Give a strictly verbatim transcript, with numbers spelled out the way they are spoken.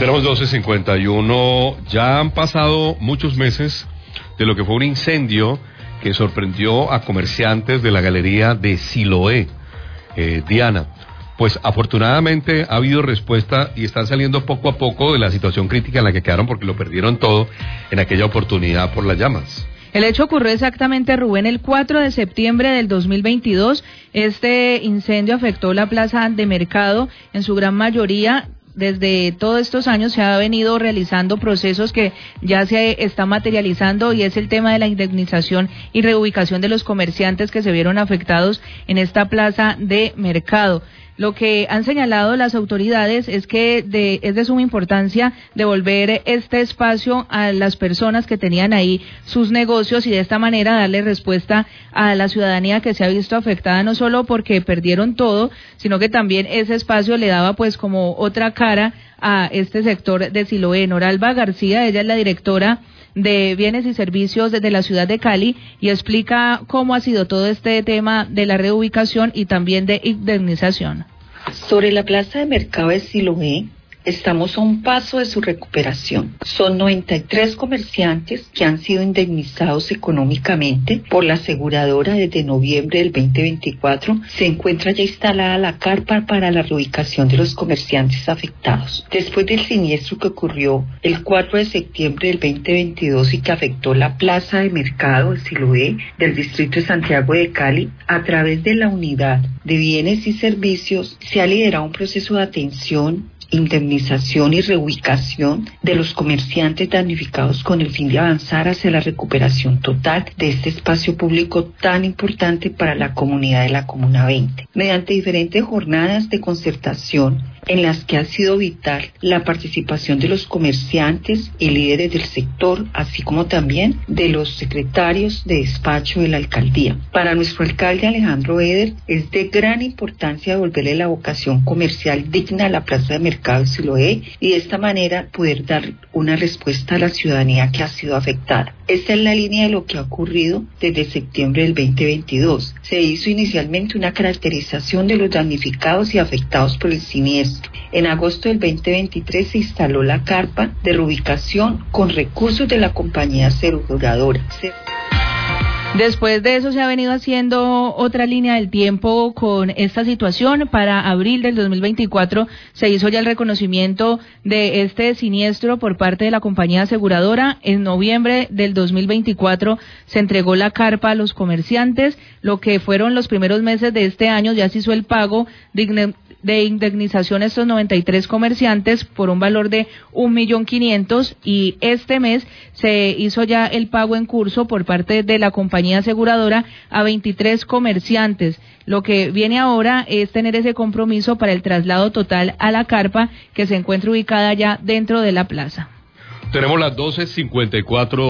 Tenemos doce cincuenta y uno, ya han pasado muchos meses de lo que fue un incendio que sorprendió a comerciantes de la galería de Siloé. Eh, Diana, pues afortunadamente ha habido respuesta y están saliendo poco a poco de la situación crítica en la que quedaron porque lo perdieron todo en aquella oportunidad por las llamas. El hecho ocurrió exactamente, Rubén, el cuatro de septiembre del dos mil veintidós. Este incendio afectó la plaza de mercado en su gran mayoría. Desde todos estos años se ha venido realizando procesos que ya se está materializando y es el tema de la indemnización y reubicación de los comerciantes que se vieron afectados en esta plaza de mercado. Lo que han señalado las autoridades es que de, es de suma importancia devolver este espacio a las personas que tenían ahí sus negocios y de esta manera darle respuesta a la ciudadanía que se ha visto afectada no solo porque perdieron todo, sino que también ese espacio le daba pues como otra cara a este sector de Siloé. Noralba García, ella es la directora de Bienes y Servicios de la ciudad de Cali y explica cómo ha sido todo este tema de la reubicación y también de indemnización. Sobre la plaza de mercado de Siloé, estamos a un paso de su recuperación. Son noventa y tres comerciantes que han sido indemnizados económicamente por la aseguradora desde noviembre del veinte veinticuatro. Se encuentra ya instalada la carpa para la reubicación de los comerciantes afectados. Después del siniestro que ocurrió el cuatro de septiembre del veinte veintidós y que afectó la plaza de mercado de Siloé del distrito de Santiago de Cali, a través de la unidad de bienes y servicios se ha liderado un proceso de atención, indemnización y reubicación de los comerciantes damnificados con el fin de avanzar hacia la recuperación total de este espacio público tan importante para la comunidad de la Comuna veinte. Mediante diferentes jornadas de concertación en las que ha sido vital la participación de los comerciantes y líderes del sector, así como también de los secretarios de despacho de la alcaldía. Para nuestro alcalde Alejandro Eder es de gran importancia devolverle la vocación comercial digna a la plaza de mercado de Siloé y de esta manera poder dar una respuesta a la ciudadanía que ha sido afectada. Esta es la línea de lo que ha ocurrido desde septiembre del veinte veintidós. Se hizo inicialmente una caracterización de los damnificados y afectados por el siniestro. En agosto del veinte veintitrés se instaló la carpa de reubicación con recursos de la compañía aseguradora. Después de eso se ha venido haciendo otra línea del tiempo con esta situación. Para abril del dos mil veinticuatro se hizo ya el reconocimiento de este siniestro por parte de la compañía aseguradora. En noviembre del dos mil veinticuatro se entregó la carpa a los comerciantes. Lo que fueron los primeros meses de este año ya se hizo el pago de de indemnización a estos noventa y tres comerciantes por un valor de un millón quinientos y este mes se hizo ya el pago en curso por parte de la compañía aseguradora a veintitrés comerciantes. Lo que viene ahora es tener ese compromiso para el traslado total a la carpa que se encuentra ubicada ya dentro de la plaza. Tenemos las doce cincuenta y cuatro.